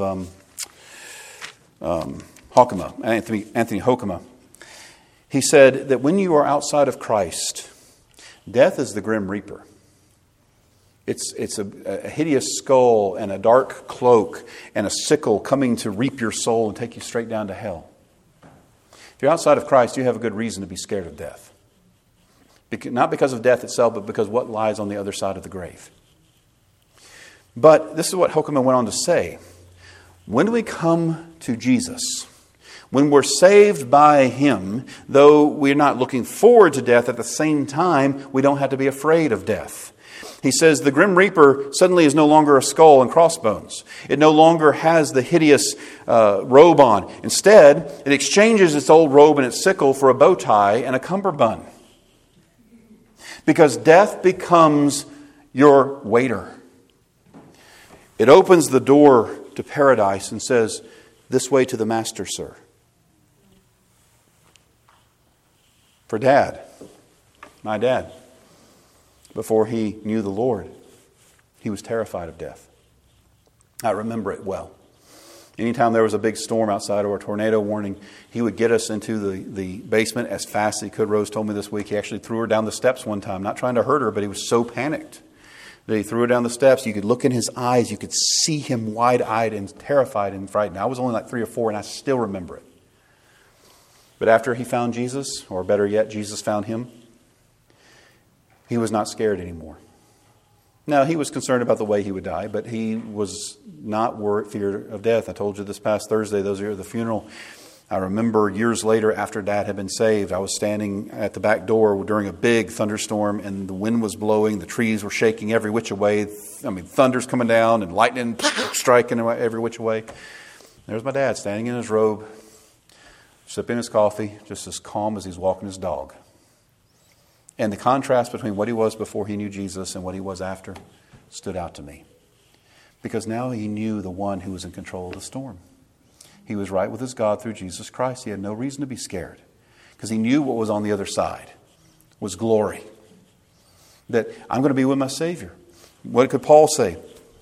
Hoekema, Anthony Hoekema. He said that when you are outside of Christ, death is the grim reaper. It's a hideous skull and a dark cloak and a sickle coming to reap your soul and take you straight down to hell. If you're outside of Christ, you have a good reason to be scared of death. Not because of death itself, but because what lies on the other side of the grave. But this is what Hoekema went on to say. When we come to Jesus, when we're saved by Him, though we're not looking forward to death, at the same time, we don't have to be afraid of death. He says the grim reaper suddenly is no longer a skull and crossbones. It no longer has the hideous robe on. Instead, it exchanges its old robe and its sickle for a bow tie and a cummerbund. Because death becomes your waiter. It opens the door to paradise and says, this way to the master, sir. For Dad, my dad, before he knew the Lord, he was terrified of death. I remember it well. Anytime there was a big storm outside or a tornado warning, he would get us into the basement as fast as he could. Rose told me this week he actually threw her down the steps one time, not trying to hurt her, but he was so panicked that he threw her down the steps. You could look in his eyes. You could see him wide-eyed and terrified and frightened. I was only like 3 or 4, and I still remember it. But after he found Jesus, or better yet, Jesus found him, he was not scared anymore. Now, he was concerned about the way he would die, but he was not feared of death. I told you this past Thursday, those who were at the funeral, I remember years later after Dad had been saved, I was standing at the back door during a big thunderstorm, and the wind was blowing, the trees were shaking every which way. I mean, thunder's coming down and lightning striking every which way. There's my dad standing in his robe, sipping his coffee, just as calm as he's walking his dog. And the contrast between what he was before he knew Jesus and what he was after stood out to me. Because now he knew the one who was in control of the storm. He was right with his God through Jesus Christ. He had no reason to be scared. Because he knew what was on the other side was glory. That I'm going to be with my Savior. What could Paul say?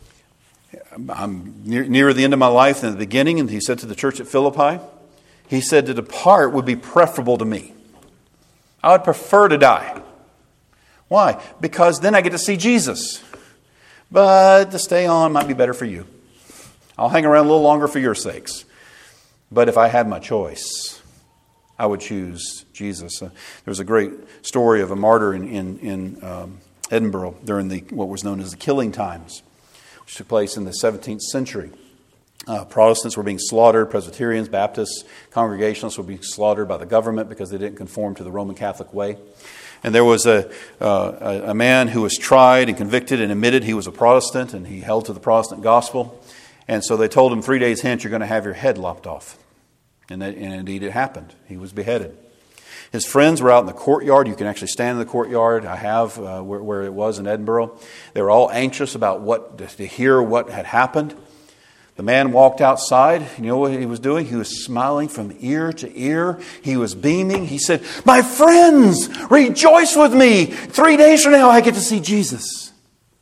I'm nearer the end of my life than the beginning. And he said to the church at Philippi, he said to depart would be preferable to me. I would prefer to die. Why? Because then I get to see Jesus. But to stay on might be better for you. I'll hang around a little longer for your sakes. But if I had my choice, I would choose Jesus. There's a great story of a martyr in Edinburgh during what was known as the Killing Times, which took place in the 17th century. Protestants were being slaughtered, Presbyterians, Baptists, Congregationalists were being slaughtered by the government because they didn't conform to the Roman Catholic way. And there was a man who was tried and convicted and admitted he was a Protestant and he held to the Protestant gospel. And so they told him 3 days hence you're going to have your head lopped off. And indeed it happened. He was beheaded. His friends were out in the courtyard. You can actually stand in the courtyard. I have where it was in Edinburgh. They were all anxious about to hear what had happened. The man walked outside. You know what he was doing? He was smiling from ear to ear. He was beaming. He said, "My friends, rejoice with me. 3 days from now, I get to see Jesus."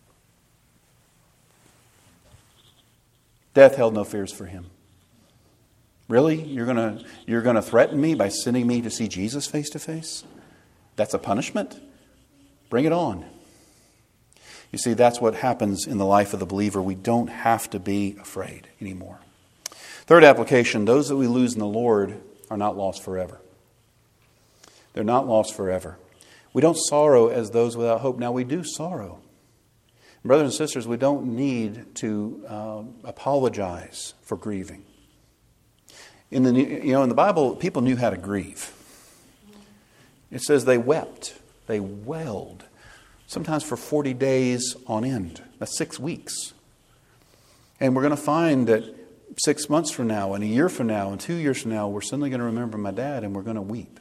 Death held no fears for him. Really? You're gonna threaten me by sending me to see Jesus face to face? That's a punishment? Bring it on. You see, that's what happens in the life of the believer. We don't have to be afraid anymore. Third application, those that we lose in the Lord are not lost forever. They're not lost forever. We don't sorrow as those without hope. Now, we do sorrow. Brothers and sisters, we don't need to apologize for grieving. In the Bible, people knew how to grieve. It says they wept, they wailed, sometimes for 40 days on end. That's 6 weeks. And we're going to find that 6 months from now, and a year from now, and 2 years from now, we're suddenly going to remember my dad, and we're going to weep.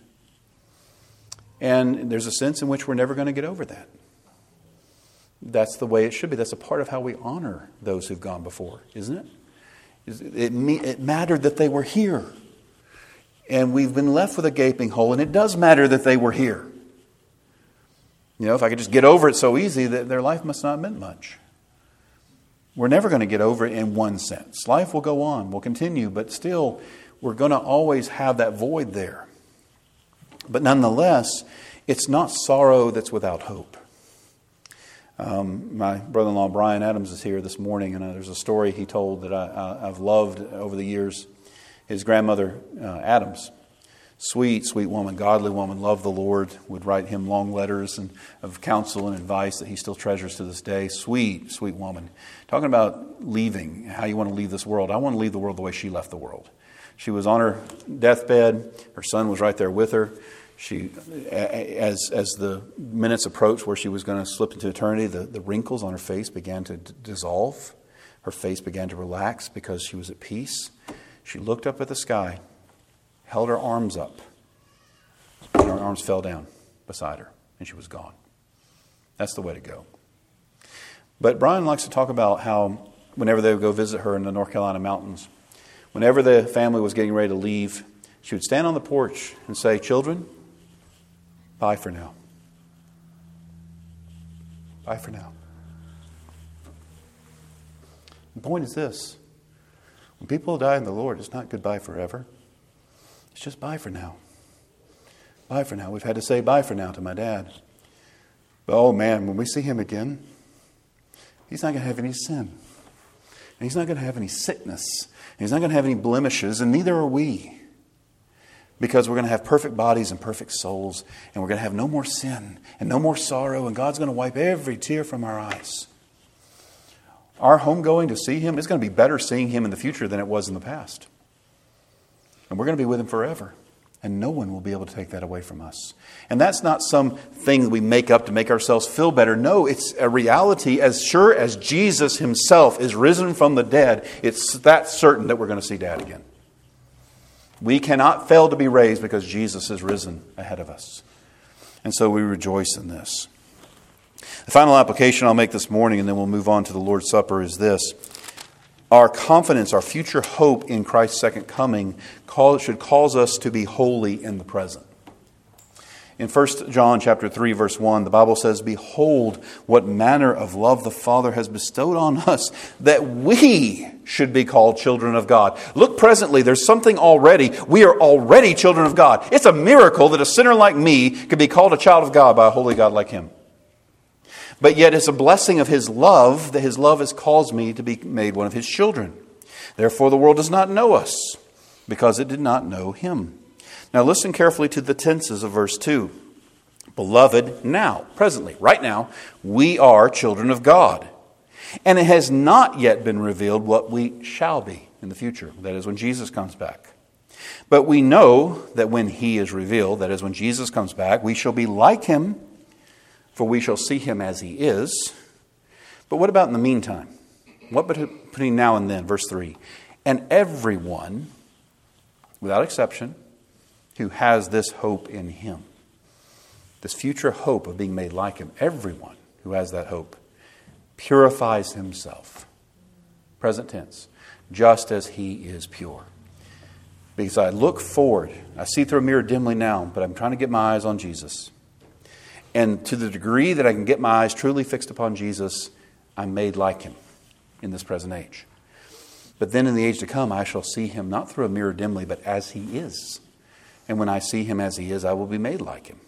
And there's a sense in which we're never going to get over that. That's the way it should be. That's a part of how we honor those who've gone before, isn't it? It mattered that they were here. And we've been left with a gaping hole, and it does matter that they were here. If I could just get over it so easy, that their life must not have meant much. We're never going to get over it in one sense. Life will go on, will continue, but still, we're going to always have that void there. But nonetheless, it's not sorrow that's without hope. My brother-in-law Brian Adams is here this morning, and there's a story he told that I've loved over the years. His grandmother, Adams, sweet, sweet woman, godly woman, loved the Lord, would write him long letters of counsel and advice that he still treasures to this day. Sweet, sweet woman. Talking about leaving, how you want to leave this world. I want to leave the world the way she left the world. She was on her deathbed. Her son was right there with her. She, as the minutes approached where she was going to slip into eternity, the wrinkles on her face began to dissolve. Her face began to relax because she was at peace. She looked up at the sky, held her arms up, and her arms fell down beside her, and she was gone. That's the way to go. But Brian likes to talk about how whenever they would go visit her in the North Carolina mountains, whenever the family was getting ready to leave, she would stand on the porch and say, "Children, bye for now. Bye for now." The point is this. When people die in the Lord, it's not goodbye forever. It's just bye for now. Bye for now. We've had to say bye for now to my dad. But oh man, when we see him again, he's not going to have any sin. And he's not going to have any sickness. And he's not going to have any blemishes, and neither are we. Because we're going to have perfect bodies and perfect souls, and we're going to have no more sin and no more sorrow, and God's going to wipe every tear from our eyes. Our homegoing to see Him is going to be better seeing Him in the future than it was in the past. And we're going to be with Him forever. And no one will be able to take that away from us. And that's not some thing that we make up to make ourselves feel better. No, it's a reality. As sure as Jesus Himself is risen from the dead, it's that certain that we're going to see Dad again. We cannot fail to be raised because Jesus is risen ahead of us. And so we rejoice in this. The final application I'll make this morning, and then we'll move on to the Lord's Supper, is this. Our confidence, our future hope in Christ's second coming should cause us to be holy in the present. In 1 John chapter 3, verse 1, the Bible says, "Behold, what manner of love the Father has bestowed on us, that we should be called children of God." Look presently, there's something already. We are already children of God. It's a miracle that a sinner like me could be called a child of God by a holy God like Him. But yet it's a blessing of His love that His love has caused me to be made one of His children. Therefore the world does not know us, because it did not know Him. Now listen carefully to the tenses of verse 2. Beloved, now, presently, right now, we are children of God. And it has not yet been revealed what we shall be in the future. That is, when Jesus comes back. But we know that when He is revealed, that is, when Jesus comes back, we shall be like Him, for we shall see Him as He is. But what about in the meantime? What between now and then? Verse 3. And everyone, without exception, who has this hope in Him, this future hope of being made like Him, everyone who has that hope, purifies himself. Present tense. Just as He is pure. Because I look forward. I see through a mirror dimly now, but I'm trying to get my eyes on Jesus. And to the degree that I can get my eyes truly fixed upon Jesus, I'm made like Him in this present age. But then in the age to come, I shall see Him not through a mirror dimly, but as He is. And when I see Him as He is, I will be made like Him.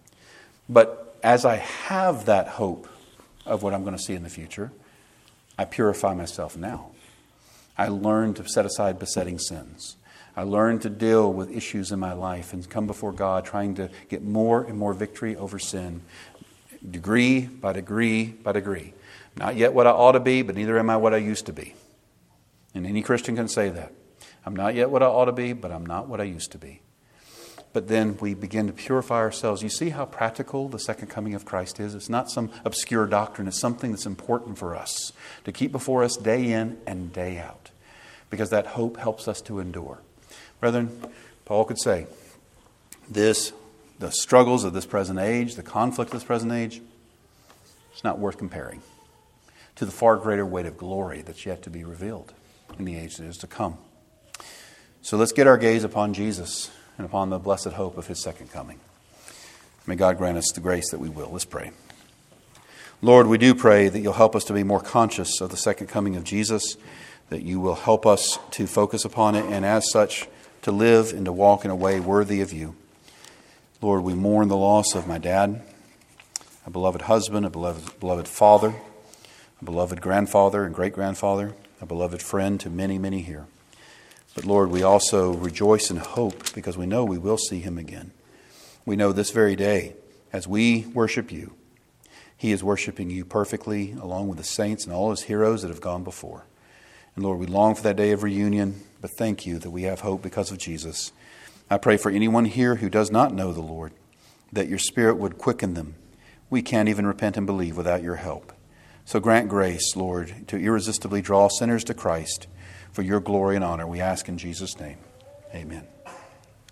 But as I have that hope of what I'm going to see in the future, I purify myself now. I learned to set aside besetting sins. I learned to deal with issues in my life and come before God trying to get more and more victory over sin, degree by degree by degree. Not yet what I ought to be, but neither am I what I used to be. And any Christian can say that. I'm not yet what I ought to be, but I'm not what I used to be. But then we begin to purify ourselves. You see how practical the second coming of Christ is? It's not some obscure doctrine. It's something that's important for us to keep before us day in and day out, because that hope helps us to endure. Brethren, Paul could say, the struggles of this present age, the conflict of this present age, it's not worth comparing to the far greater weight of glory that's yet to be revealed in the age that is to come. So let's get our gaze upon Jesus and upon the blessed hope of His second coming. May God grant us the grace that we will. Let's pray. Lord, we do pray that You'll help us to be more conscious of the second coming of Jesus, that You will help us to focus upon it, and as such, to live and to walk in a way worthy of You. Lord, we mourn the loss of my dad, a beloved husband, a beloved father, a beloved grandfather and great-grandfather, a beloved friend to many, many here. But Lord, we also rejoice in hope because we know we will see Him again. We know this very day, as we worship You, He is worshiping You perfectly along with the saints and all His heroes that have gone before. And Lord, we long for that day of reunion, but thank You that we have hope because of Jesus. I pray for anyone here who does not know the Lord, that Your Spirit would quicken them. We can't even repent and believe without Your help. So grant grace, Lord, to irresistibly draw sinners to Christ for Your glory and honor. We ask in Jesus' name. Amen.